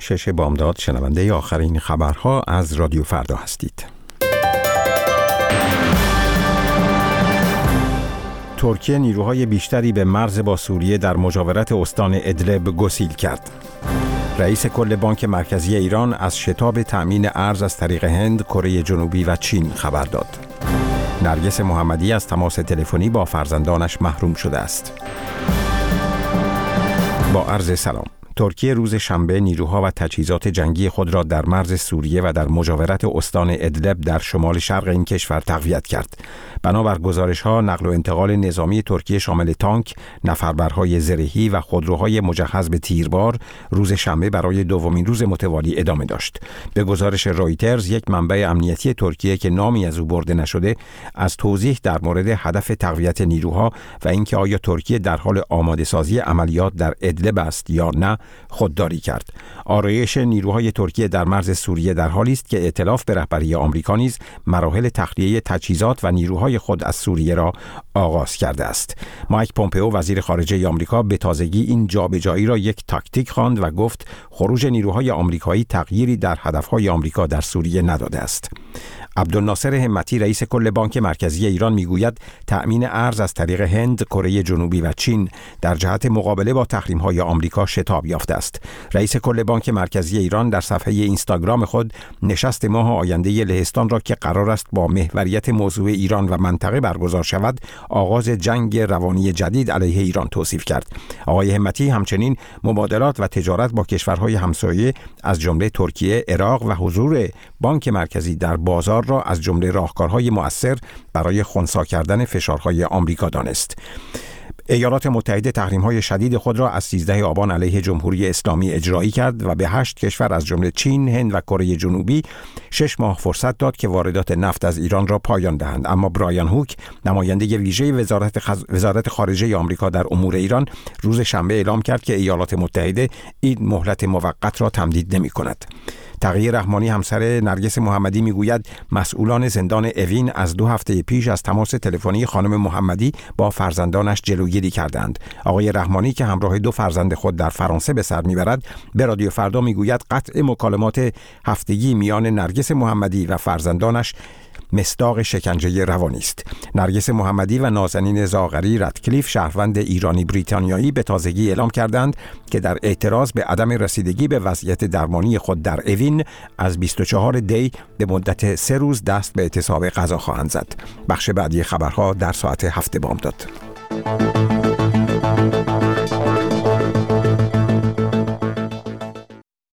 6 بامداد شنونده آخرین خبرها از رادیو فردا هستید. ترکیه نیروهای بیشتری به مرز با سوریه در مجاورت استان ادلب گسیل کرد. رئیس کل بانک مرکزی ایران از شتاب تأمین ارز از طریق هند، کره جنوبی و چین خبر داد. نرگس محمدی از تماس تلفنی با فرزندانش محروم شده است. با عرض سلام. ترکیه روز شنبه نیروها و تجهیزات جنگی خود را در مرز سوریه و در مجاورت استان ادلب در شمال شرق این کشور تقویت کرد. بنابر گزارش‌ها، نقل و انتقال نظامی ترکیه شامل تانک، نفربرهای زرهی و خودروهای مجهز به تیربار روز شنبه برای دومین روز متوالی ادامه داشت. به گزارش رایترز، یک منبع امنیتی ترکیه که نامی از او برده نشده، از توضیح در مورد هدف تقویت نیروها و اینکه آیا ترکیه در حال آماده سازی عملیات در ادلب است یا نه خودداری کرد. آرایش نیروهای ترکیه در مرز سوریه در حالی است که ائتلاف به رهبری آمریکا نیز مراحل تخلیه تجهیزات و نیروهای خود از سوریه را آغاز کرده است. مایک پومپئو وزیر خارجه آمریکا به تازگی این جابجایی را یک تاکتیک خواند و گفت خروج نیروهای آمریکایی تغییری در هدفهای آمریکا در سوریه نداده است. عبدالناصر همتی رئیس کل بانک مرکزی ایران میگوید تأمین ارز از طریق هند، کره جنوبی و چین در جهت مقابله با تحریم‌های آمریکا شتاب یافته است. رئیس کل بانک مرکزی ایران در صفحه اینستاگرام خود نشست ماه آینده لهستان را که قرار است با محوریت موضوع ایران و منطقه برگزار شود، آغاز جنگ روانی جدید علیه ایران توصیف کرد. آقای همتی همچنین مبادلات و تجارت با کشورهای همسایه از جمله ترکیه، عراق و حضور بانک مرکزی در بازار را از جمله راهکارهای مؤثر برای خنثی کردن فشارهای آمریکا دانست. ایالات متحده تحریم‌های شدید خود را از 13 آبان علیه جمهوری اسلامی اجرایی کرد و به 8 کشور از جمله چین، هند و کره جنوبی 6 ماه فرصت داد که واردات نفت از ایران را پایان دهند. اما برایان هوک، نماینده ویژه وزارت خارجه آمریکا در امور ایران، روز شنبه اعلام کرد که ایالات متحده این مهلت موقت را تمدید نمی‌کند. تقیه رحمانی همسر نرگس محمدی میگوید مسئولان زندان اوین از 2 هفته پیش از تماس تلفنی خانم محمدی با فرزندانش جلوگیری کردند. آقای رحمانی که همراه 2 فرزند خود در فرانسه به سر میبرد به رادیو فردا میگوید قطع مکالمات هفتگی میان نرگس محمدی و فرزندانش مصداق شکنجه روانی است. نرگس محمدی و نازنین زاغری رتکلیف، شهروند ایرانی بریتانیایی، به تازگی اعلام کردند که در اعتراض به عدم رسیدگی به وضعیت درمانی خود در اوین از 24 دی به مدت 3 روز دست به اعتصاب غذا خواهند زد. بخش بعدی خبرها در ساعت 7 بامداد.